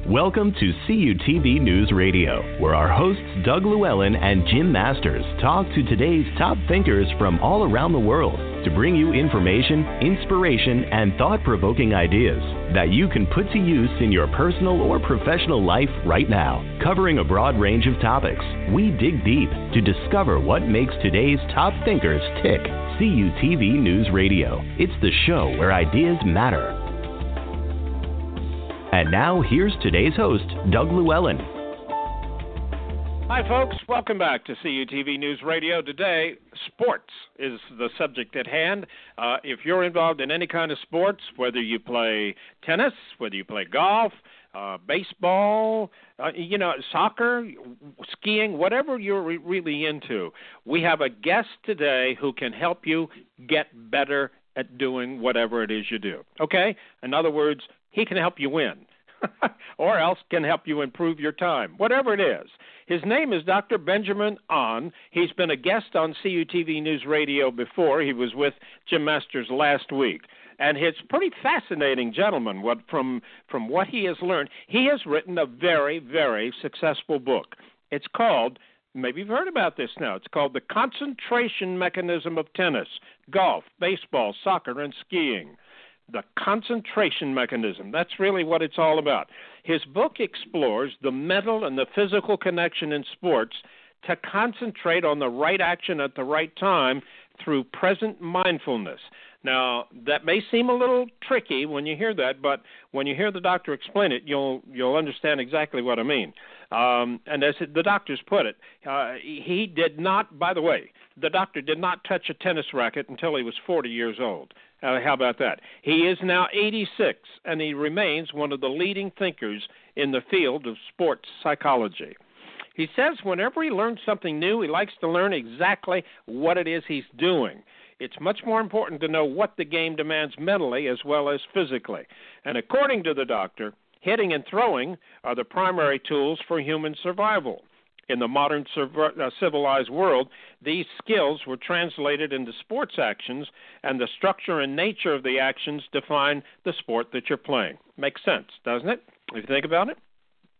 Welcome to CUTV News Radio, where our hosts Doug Llewellyn and Jim Masters talk to today's top thinkers from all around the world to bring you information, inspiration, and thought-provoking ideas that you can put to use in your personal or professional life right now. Covering a broad range of topics, we dig deep to discover what makes today's top thinkers tick. CUTV News Radio. It's the show where ideas matter. And now, here's today's host, Doug Llewellyn. Hi, folks. Welcome back to CUTV News Radio. Today, sports is the subject at hand. If you're involved in any kind of sports, whether you play tennis, whether you play golf, baseball, soccer, skiing, whatever you're really into, we have a guest today who can help you get better at doing whatever it is you do. Okay? In other words, he can help you win, or else can help you improve your time, whatever it is. His name is Dr. Benjamin An. He's been a guest on CUTV News Radio before. He was with Jim Masters last week. And he's a pretty fascinating gentleman. From what he has learned, he has written a very, very successful book. It's called, maybe you've heard about this now, it's called The Concentration Mechanism of Tennis, Golf, Baseball, Soccer, and Skiing. The concentration mechanism. That's really what it's all about. His book explores the mental and the physical connection in sports to concentrate on the right action at the right time through present mindfulness. Now, that may seem a little tricky when you hear that, but when you hear the doctor explain it, you'll understand exactly what I mean. And as the doctors put it, he did not, by the way, the doctor did not touch a tennis racket until he was 40 years old. How about that? He is now 86, and he remains one of the leading thinkers in the field of sports psychology. He says whenever he learns something new, he likes to learn exactly what it is he's doing. It's much more important to know what the game demands mentally as well as physically. And according to the doctor, hitting and throwing are the primary tools for human survival. In the modern civilized world, these skills were translated into sports actions, and the structure and nature of the actions define the sport that you're playing. Makes sense, doesn't it, if you think about it?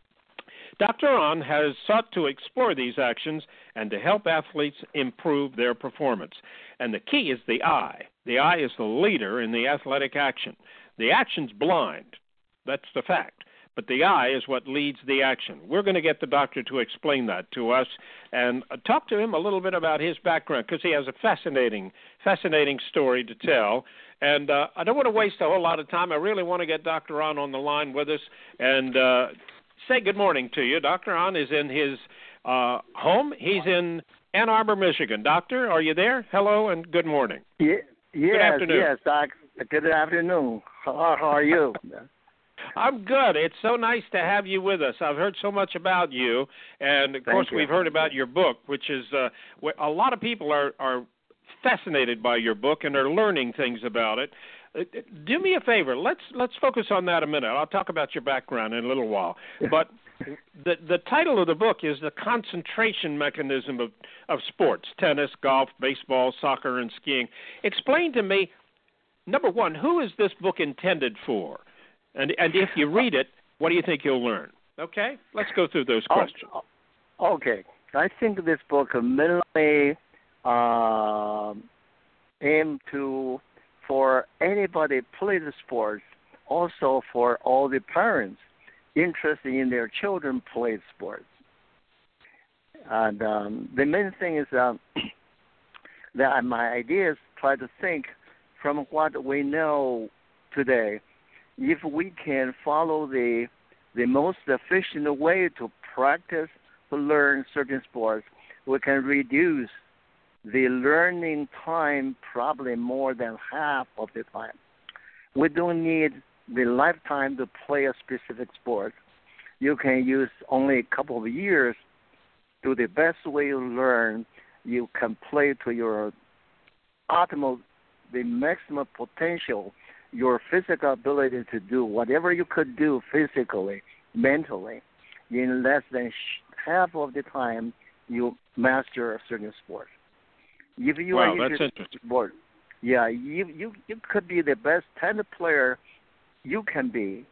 Dr. An has sought to explore these actions and to help athletes improve their performance. And the key is the eye. The eye is the leader in the athletic action. The action's blind. That's the fact. But the eye is what leads the action. We're going to get the doctor to explain that to us and talk to him a little bit about his background, because he has a fascinating story to tell. And I don't want to waste a whole lot of time. I really want to get Dr. An on the line with us and say good morning to you. Dr. An is in his home. He's in Ann Arbor, Michigan. Doctor, are you there? Hello and good morning. Yes, good afternoon. Yes, Doc. Good afternoon. How are you? I'm good. It's so nice to have you with us. I've heard so much about you, and of course we've heard about your book, which is a lot of people are fascinated by your book and are learning things about it. Do me a favor. Let's focus on that a minute. I'll talk about your background in a little while. But the title of the book is The Concentration Mechanism of Sports, tennis, golf, baseball, soccer, and skiing. Explain to me, number one, who is this book intended for? And if you read it, what do you think you'll learn? Okay? Let's go through those questions. Okay. I think this book mainly aimed for anybody play the sports, also for all the parents interested in their children play sports. And the main thing is that my ideas try to think from what we know today. If we can follow the most efficient way to practice, to learn certain sports, we can reduce the learning time probably more than half of the time. We don't need the lifetime to play a specific sport. You can use only a couple of years to the best way you learn. You can play to your optimal, the maximum potential, your physical ability to do whatever you could do physically, mentally, in less than half of the time you master a certain sport. If you are interested in sport, you could be the best tennis player you can be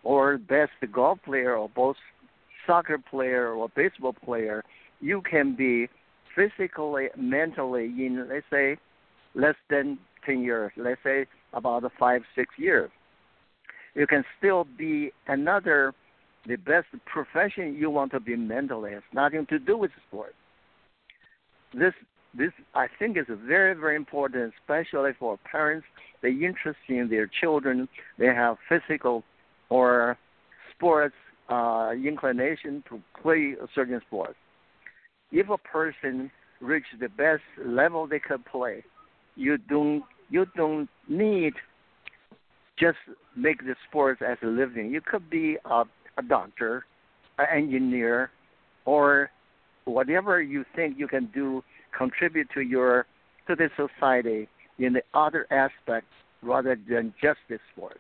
or best golf player or both soccer player or baseball player, you can be physically, mentally in, let's say, less than 10 years, let's say about 5-6 years. You can still be the best profession you want to be mentally. It's nothing to do with sports. This I think is very, very important, especially for parents. They're interested in their children. They have physical or sports inclination to play a certain sport. If a person reaches the best level they can play, you don't need just make the sports as a living. You could be a doctor, an engineer, or whatever you think you can do, contribute to the society in the other aspects rather than just the sports.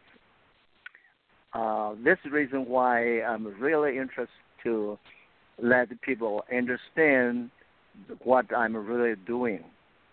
This is the reason why I'm really interested to let people understand what I'm really doing.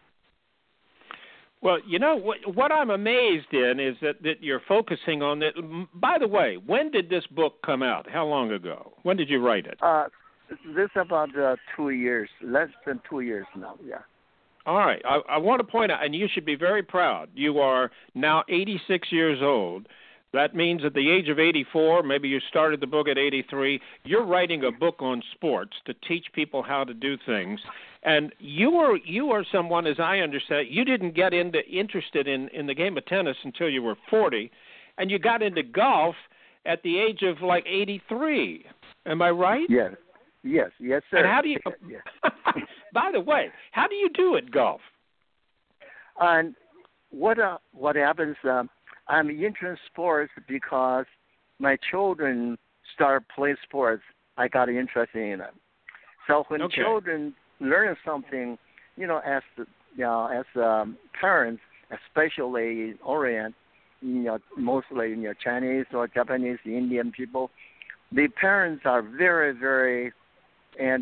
Well, you know, what I'm amazed in is that you're focusing on that. By the way, when did this book come out? How long ago? When did you write it? This is about 2 years, less than 2 years now, yeah. All right. I want to point out, and you should be very proud, you are now 86 years old. That means at the age of 84, maybe you started the book at 83, you're writing a book on sports to teach people how to do things. And you are someone, as I understand, you didn't get interested in the game of tennis until you were 40, and you got into golf at the age of like 83. Am I right? Yes, sir. And how do you? Yes. By the way, how do you do at golf? And what happens? I'm interested in sports because my children started playing sports. I got interested in it. So when children learn something, as parents, especially in Orient, mostly Chinese or Japanese, Indian people, the parents are very, very and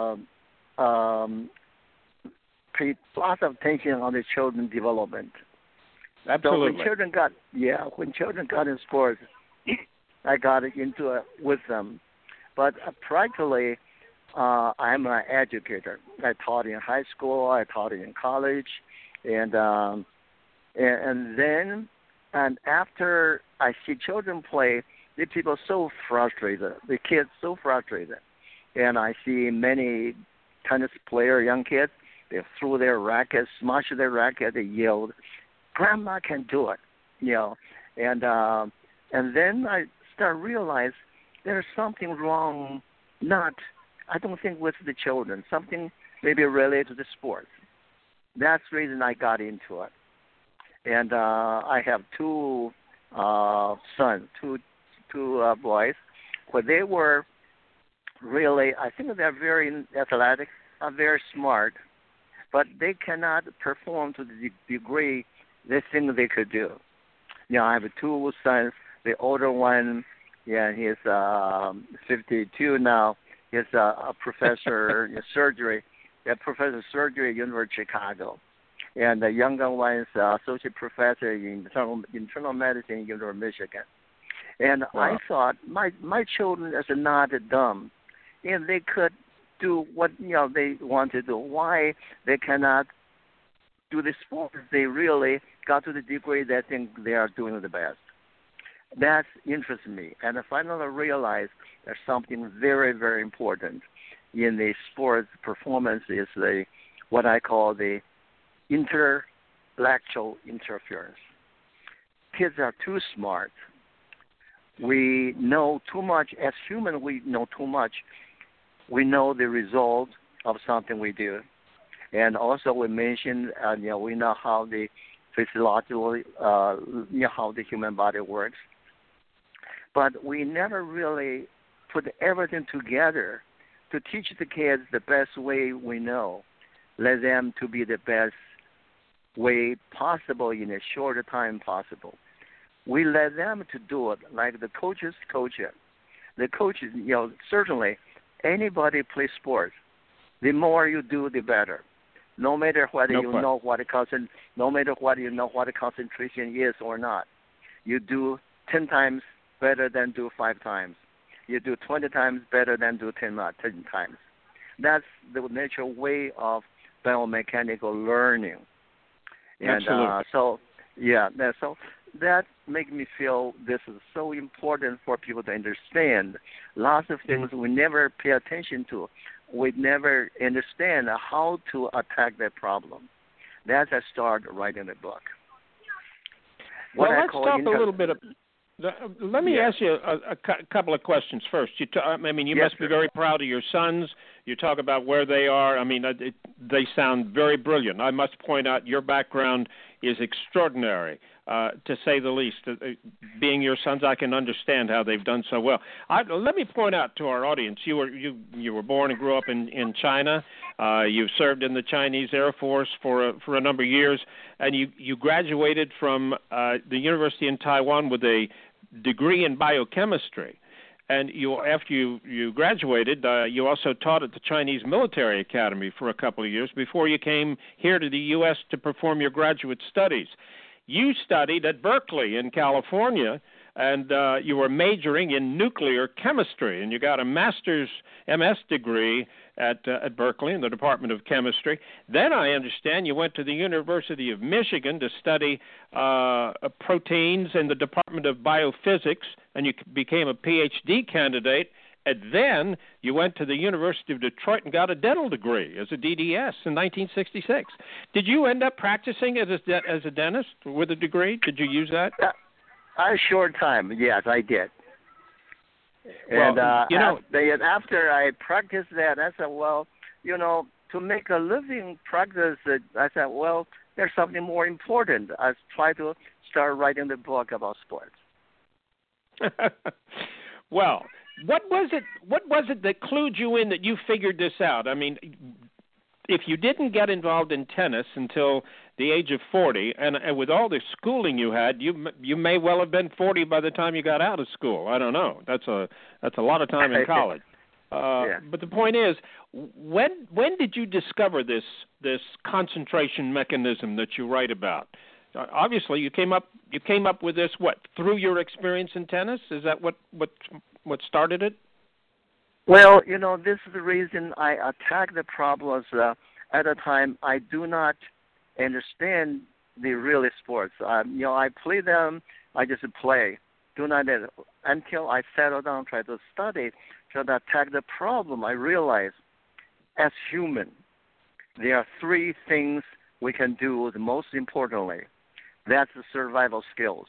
pay lots of attention on the children's development. Absolutely. So when children got in sports, I got into it with them. But practically, I'm an educator. I taught in high school. I taught in college, and after I see children play, the people so frustrated. The kids so frustrated, and I see many tennis player, young kids. They threw their rackets, smashed their racket. They yelled, "Grandma can do it," And then I start realize there's something wrong. I don't think with the children. Something maybe related to the sports. That's the reason I got into it. And I have two sons, two boys. When they were really, I think they're very athletic, very smart, but they cannot perform to the degree they think they could do. I have two sons. The older one, he's 52 now. He's a professor in surgery. Professor of surgery at University of Chicago. And the younger one is associate professor in internal medicine at University of Michigan. And wow. I thought my children are not dumb, and they could do what they want to do. Why they cannot do the sport? They really got to the degree they think they are doing the best. That interests me, and I finally realized there's something very, very important in the sports performance is what I call the intellectual interference. Kids are too smart. We know too much. As humans, we know too much. We know the result of something we do. And also we mentioned, we know how the physiologically, how the human body works. But we never really put everything together to teach the kids the best way we know. Let them to be the best way possible in a shorter time possible. We let them to do it like the coaches coach it. The coaches, certainly anybody plays sports. The more you do, the better. No matter whether know what the concentration is or not. You do 10 times better than do 5 times. You do 20 times better than do 10 times. That's the natural way of biomechanical learning. And so that makes me feel this is so important for people to understand. Lots of things we never pay attention to. We never understand how to attack that problem. That's I started writing the book. Well, let's talk a little bit. Let me ask you a couple of questions first. You must be very proud of your sons. You talk about where they are. I mean, they sound very brilliant. I must point out your background is extraordinary, to say the least. Being your sons, I can understand how they've done so well. Let me point out to our audience, you were born and grew up in China. You've served in the Chinese Air Force for a number of years, and you graduated from the University in Taiwan with a degree in biochemistry. And after you graduated, you also taught at the Chinese Military Academy for a couple of years before you came here to the U.S. to perform your graduate studies. You studied at Berkeley in California, and you were majoring in nuclear chemistry, and you got a master's MS degree at Berkeley in the Department of Chemistry. Then I understand you went to the University of Michigan to study proteins in the Department of Biophysics, and you became a PhD candidate. And then you went to the University of Detroit and got a dental degree as a DDS in 1966. Did you end up practicing as a dentist with a degree? Did you use that? A short time, yes, I did. Well, and after I practiced that, I said, well, to make a living practice, I said, well, there's something more important. I tried to start writing the book about sports. Well, what was it that clued you in that you figured this out? I mean, if you didn't get involved in tennis until the age of 40, and with all the schooling you had, you may well have been 40 by the time you got out of school. I don't know. That's a lot of time in college. But the point is, when did you discover this concentration mechanism that you write about? Obviously, you came up with this through your experience in tennis? Is that what started it? Well, this is the reason I attack the problems. At a time, I do not understand the real sports. I play them. I just play. Do not until I settle down, try to study, try to attack the problem. I realize, as human, there are 3 things we can do. The most importantly, that's the survival skills.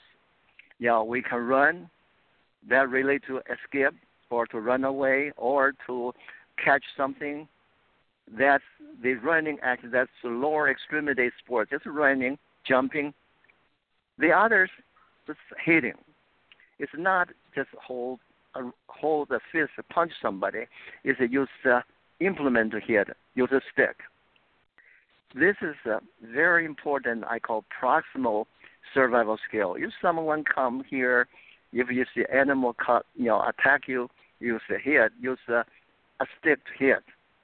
We can run. That relate to escape, or to run away, or to catch something. That's the running act. That's the lower extremity sport. It's running, jumping. The others, just hitting. It's not just hold the fist to punch somebody. It's use the implement to hit, use a stick. This is a very important, I call proximal survival skill. If someone come here, if you see animal attack you, use a hit, use a stick to hit.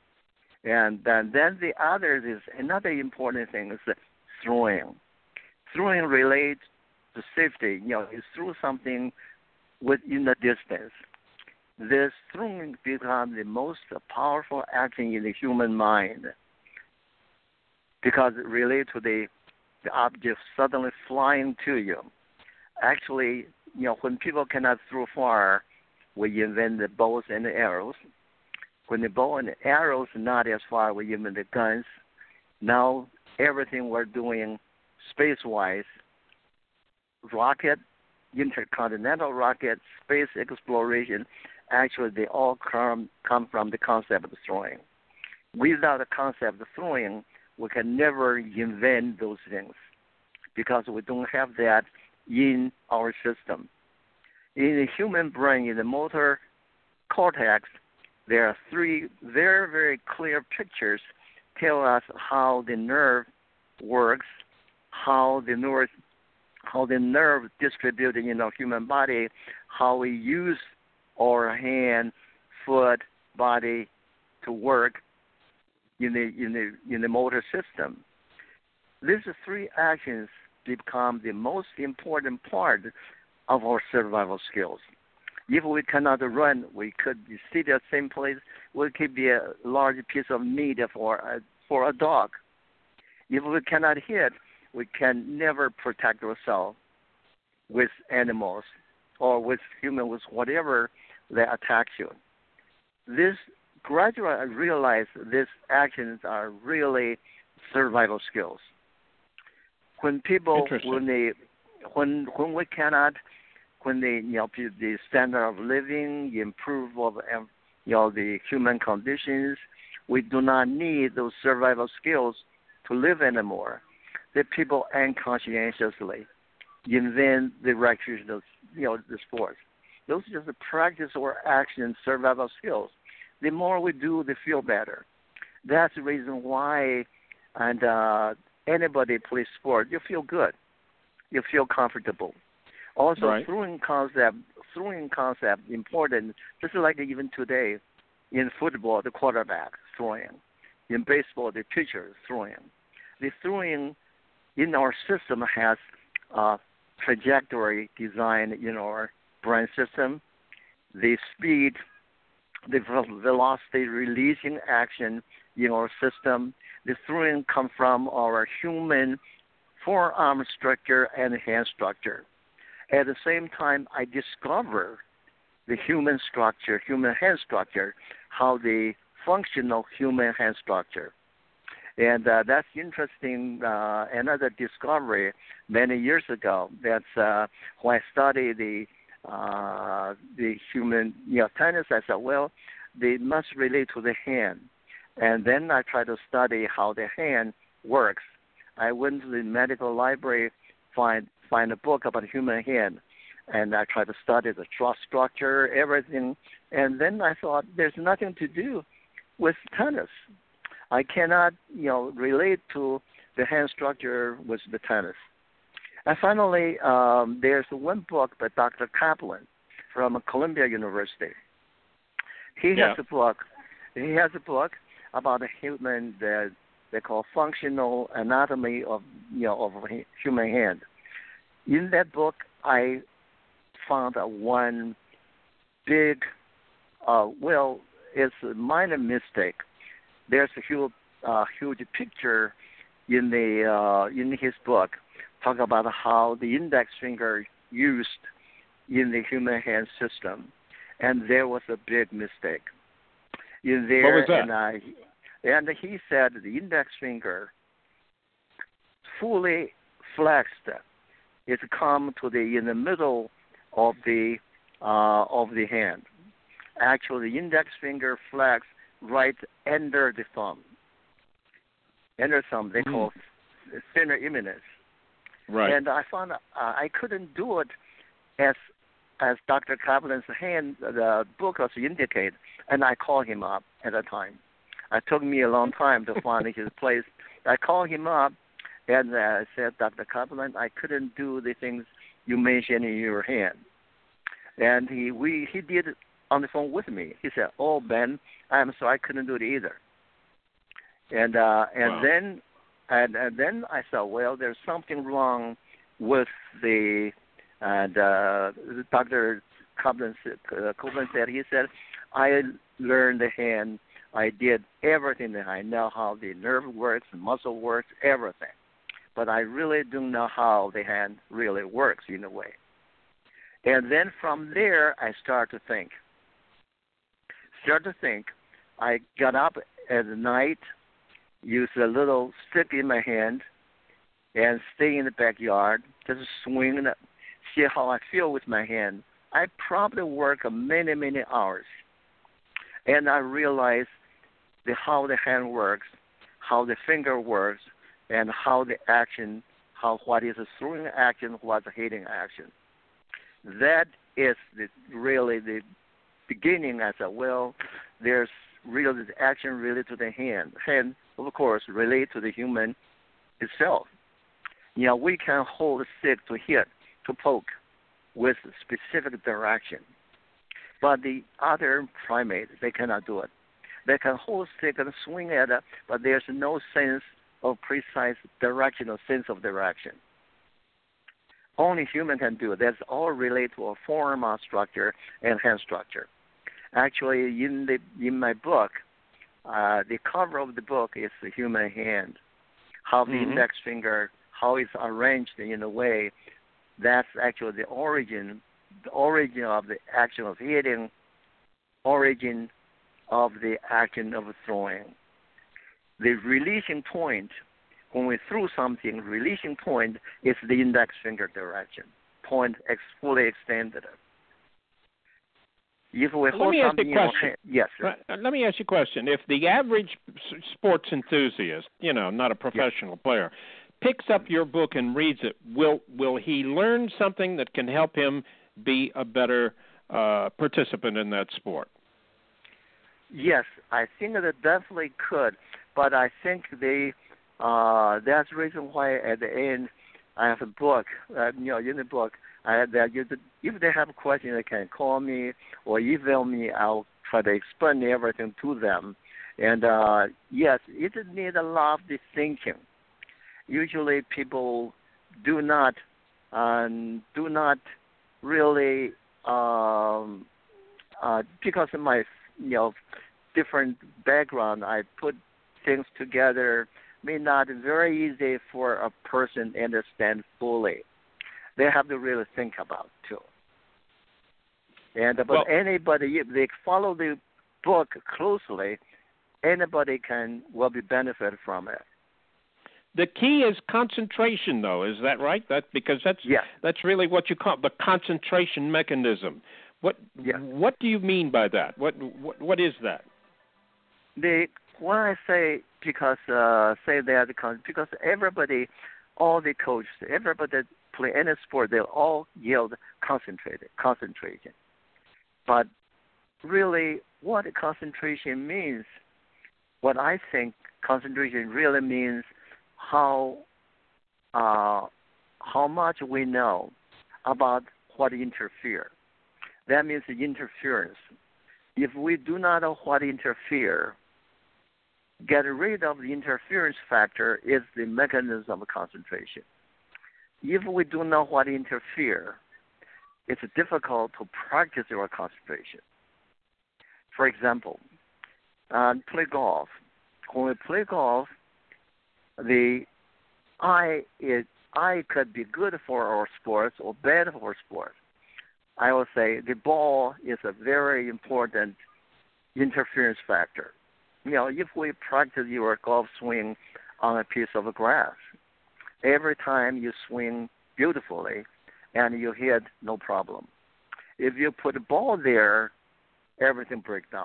And then the other is another important thing is throwing. Throwing relates to safety. You throw something within the distance. This throwing becomes the most powerful action in the human mind because it relates to the object suddenly flying to you. Actually, when people cannot throw far, we invent the bows and the arrows. When the bow and the arrows not as far, we invent the guns. Now, everything we're doing space-wise, rocket, intercontinental rocket, space exploration, actually they all come from the concept of throwing. Without the concept of throwing, we can never invent those things because we don't have that in our system. In the human brain, in the motor cortex, there are 3 very, very clear pictures tell us how the nerve works, how the nerve distributed in our human body, how we use our hand, foot, body to work in the motor system. These 3 actions become the most important part of our survival skills. If we cannot run, we could sit at the same place. We could be a large piece of meat for a dog. If we cannot hit, we can never protect ourselves with animals or with humans, with whatever they attack you. This gradually I realized these actions are really survival skills. When people, when we cannot, when the standard of living improve of the human conditions, we do not need those survival skills to live anymore. The people unconsciously invent the recreational, the sports. Those are just the practice or action survival skills. The more we do, they feel better. That's the reason why, and anybody plays sport, you feel good. You feel comfortable. Also, right. throwing concept important. Just like even today, in football, the quarterback throwing. In baseball, the pitcher throwing. The throwing in our system has a trajectory design in our brain system. The speed, the velocity releasing action in our system. The throwing come from our human forearm structure and hand structure. At the same time, I discover the human structure, human hand structure, how the functional human hand structure. And that's interesting, another discovery many years ago. That's when I studied the human tennis. I said, well, they must relate to the hand. And then I tried to study how the hand works. I went to the medical library, find a book about human hand, and I tried to study the jaw structure, everything. And then I thought, there's nothing to do with tennis. I cannot, relate to the hand structure with the tennis. And finally, there's one book by Dr. Kaplan from Columbia University. He has a book. He has a book about a human that they call functional anatomy of a human hand. In that book, I found one big, it's a minor mistake. There's a huge picture in his book, talk about how the index finger used in the human hand system, and there was a big mistake in there. What was that? And he said the index finger fully flexed. It's come to in the middle of the hand. Actually, the index finger flex right under the thumb. Under thumb, they call thinner eminence. Right. And I found I couldn't do it as Dr. Kaplan's hand, the book was indicate, and I called him up at the time. It took me a long time to find his place. I called him up and I said, Dr. Kaplan, I couldn't do the things you mentioned in your hand. And he did it on the phone with me. He said, oh, Ben, I'm sorry, I couldn't do it either. And wow. then I thought, well, there's something wrong with the Dr. Kaplan said, he said, I learned the hand. I did everything that I know, how the nerve works, the muscle works, everything. But I really don't know how the hand really works in a way. And then from there, I started to think. I got up at night, used a little stick in my hand, and stay in the backyard, just swing, see how I feel with my hand. I probably work many, many hours. And I realized how the hand works, how the finger works, and how the action, what is a throwing action, what's a hitting action. That is really the beginning. I said, well, there's really the action related to the hand. Hand, of course, related to the human itself. We can hold a stick to hit, to poke with specific direction. But the other primates, they cannot do it. They can hold a stick and swing at it, but there's no sense of precise direction or sense of direction. Only human can do it. That's all related to a forearm structure and hand structure. Actually, in my book, the cover of the book is the human hand. How the index finger, how it's arranged in a way, that's actually the origin of the action of hitting, origin of the action of throwing. The releasing point, when we threw something, releasing point is the index finger direction, point fully extended. If we hold something in our hand, yes, sir. Let me ask you a question. If the average sports enthusiast, not a professional player, picks up your book and reads it, will he learn something that can help him be a better participant in that sport? Yes, I think that it definitely could, but I think that's the reason why at the end I have a book. In the book, I have that. If they have a question, they can call me or email me. I'll try to explain everything to them. And yes, it needs a lot of the thinking. Usually, people do not really because of my different background, I put things together. May not be very easy for a person to understand fully. They have to really think about too. But anybody, if they follow the book closely, anybody will be benefit from it. The key is concentration, though. Is that right? That's really what you call the concentration mechanism. What do you mean by that? What is that? When I say because everybody, all the coaches, everybody that play any sport, they all yield concentration. But really, what concentration means? What I think concentration really means how much we know about what interfere. That means the interference. If we do not know what interfere, get rid of the interference factor is the mechanism of concentration. If we do not know what interfere, it's difficult to practice our concentration. For example, play golf. When we play golf, the eye could be good for our sports or bad for our sports. I will say the ball is a very important interference factor. If we practice your golf swing on a piece of grass, every time you swing beautifully and you hit, no problem. If you put a ball there, everything breaks down.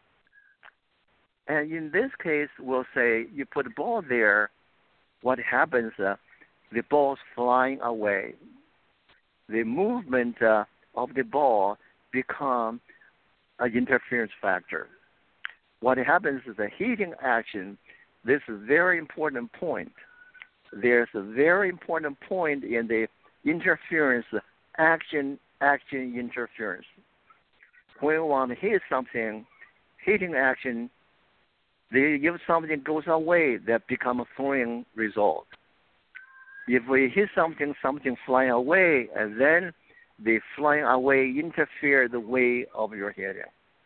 And in this case, we'll say you put a ball there, what happens, the ball's flying away. The movement of the ball become an interference factor. What happens is the hitting action. This is a very important point. There's a very important point in the interference, action interference. When we want to hit something, hitting action, if something goes away, that becomes a throwing result. If we hit something flying away, and then the flying away interfere the way of your hitting.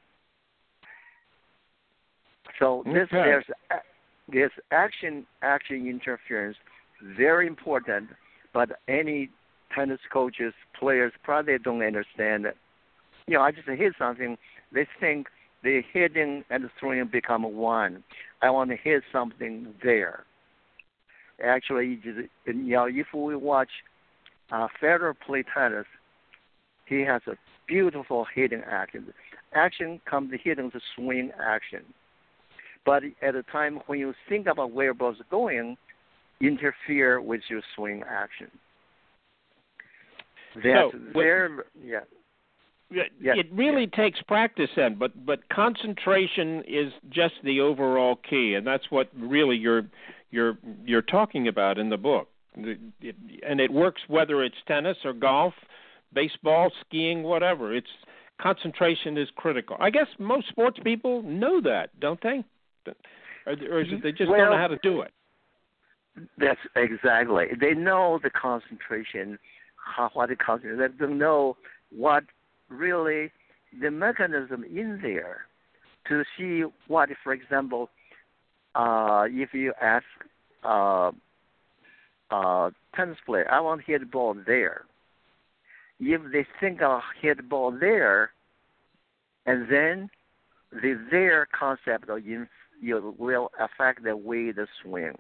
So there's action interference, very important, but any tennis coaches, players probably don't understand it. I just hit something, they think the hitting and the throwing become one. I want to hit something there. Actually, if we watch Federer play tennis, he has a beautiful hitting action. Action comes the hitting, the swing action. But at the time when you think about where ball's going, interfere with your swing action. It really takes practice then, but concentration is just the overall key, and that's what really you're talking about in the book. And it works whether it's tennis or golf, baseball, skiing, whatever. It's concentration is critical. I guess most sports people know that, don't they? Or is it they just don't know how to do it? That's exactly. They know the concentration, what it comes to. They don't know what really the mechanism in there to see what, for example, if you ask tennis player, I want to hit the ball there. If they think I'll hit the ball there, and then the there concept will affect the way the swing.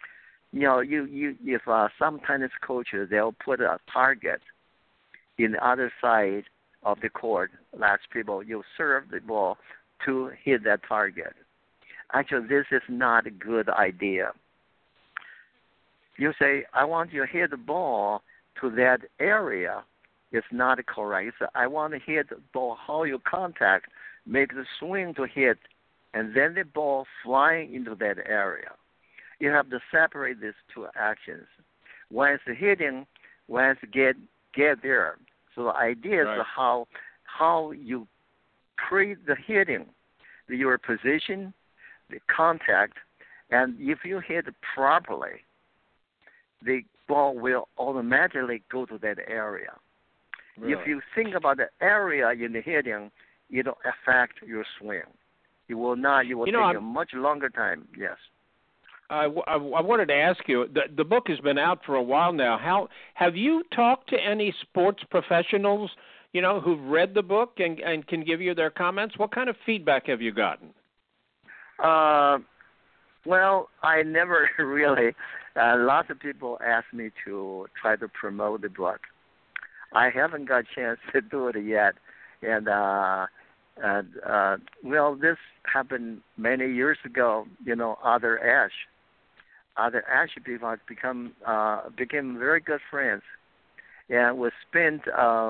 If some tennis coaches, they'll put a target in the other side of the court. That's people, you serve the ball to hit that target. Actually, this is not a good idea. You say, I want you to hit the ball to that area. It's not correct. So I want to hit the ball, how you contact, make the swing to hit, and then the ball flying into that area. You have to separate these two actions. One is the hitting, one is get there. So the idea is how you create the hitting, your position, the contact, and if you hit it properly, the ball will automatically go to that area. Really? If you think about the area in the hitting, it'll affect your swing. It will not. It will take a much longer time. Yes. I wanted to ask you, the book has been out for a while now. How have you talked to any sports professionals, who've read the book and can give you their comments? What kind of feedback have you gotten? Well, I never really. Lots of people ask me to try to promote the book. I haven't got a chance to do it yet, and this happened many years ago. Arthur Ashe people have became very good friends, and we spent a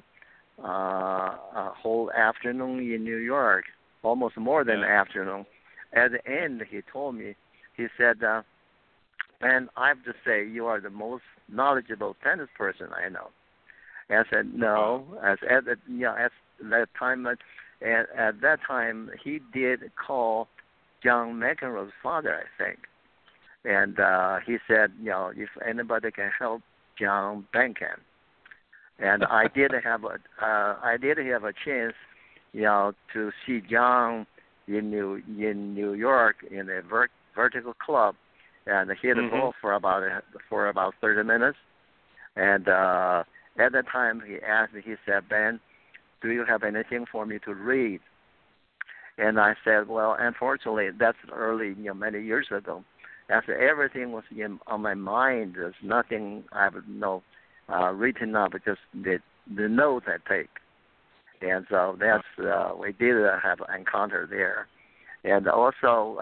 whole afternoon in New York, almost more than an afternoon. At the end, he told me, he said, "Man, I have to say you are the most knowledgeable tennis person I know." And I said, "No." At that time, he did call John McEnroe's father, I think, and he said, if anybody can help John, Ben can. And I did have a chance, to see John in New York in a vertical club, and hit a ball for about 30 minutes. And at that time, he asked me. He said, "Ben, do you have anything for me to read?" And I said, "Well, unfortunately, that's early, many years ago. After everything was on my mind, there's nothing I would know written up, just the notes I take." And so that's we did have an encounter there, and also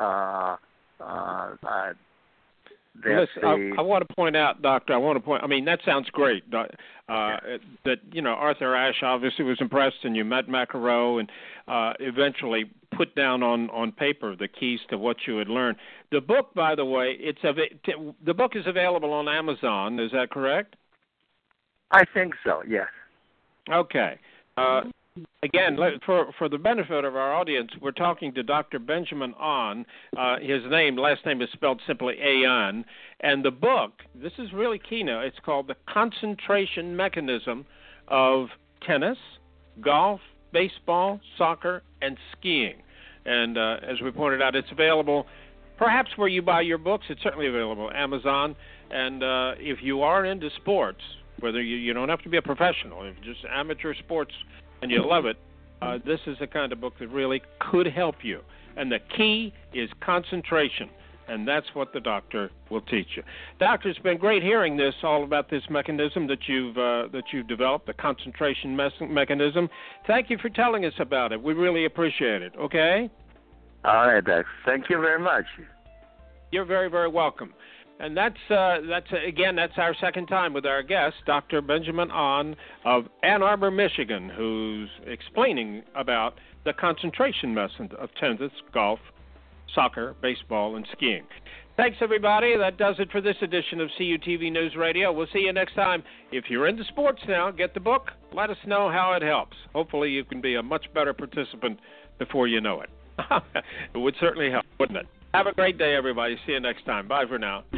Listen, I want to point out, Doctor. That sounds great. That Arthur Ashe obviously was impressed, and you met McEnroe, and eventually put down on paper the keys to what you had learned. The book, by the way, the book is available on Amazon. Is that correct? I think so. Yes. Okay. Again, for the benefit of our audience, we're talking to Dr. Benjamin An. His last name is spelled simply An. And the book, this is really key now, it's called The Concentration Mechanism of Tennis, Golf, Baseball, Soccer, and Skiing. And as we pointed out, it's available perhaps where you buy your books. It's certainly available, Amazon. And if you are into sports, whether you don't have to be a professional, if just amateur sports, and you love it, this is the kind of book that really could help you. And the key is concentration, and that's what the doctor will teach you. Doctor, it's been great hearing this, all about this mechanism that you've developed, the concentration mechanism. Thank you for telling us about it. We really appreciate it, okay? All right, Doc. Thank you very much. You're very, very welcome. And that's our second time with our guest, Dr. Benjamin An of Ann Arbor, Michigan, who's explaining about the concentration method of tennis, golf, soccer, baseball, and skiing. Thanks, everybody. That does it for this edition of CUTV News Radio. We'll see you next time. If you're into sports now, get the book. Let us know how it helps. Hopefully you can be a much better participant before you know it. It would certainly help, wouldn't it? Have a great day, everybody. See you next time. Bye for now.